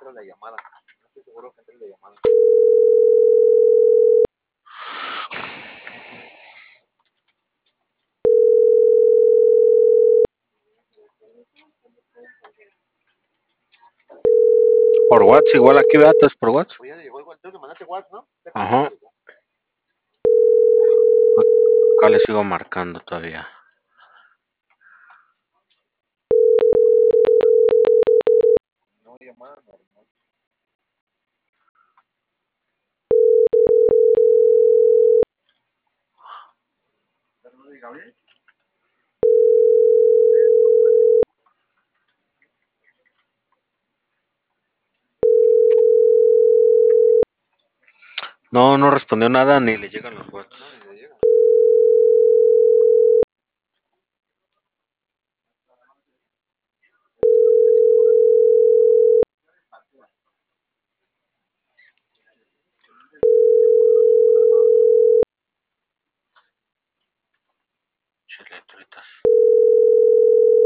entra la llamada. No estoy seguro que entre la llamada. Por WhatsApp, igual aquí vea, es por WhatsApp. Oye, llegó igual, tengo que mandarte WhatsApp, ¿no? Ajá. Acá le sigo marcando todavía. No, llamada normal. Gabriel. No, no respondió nada ni le llegan los WhatsApp. No, ni le llega. Chile, truitas.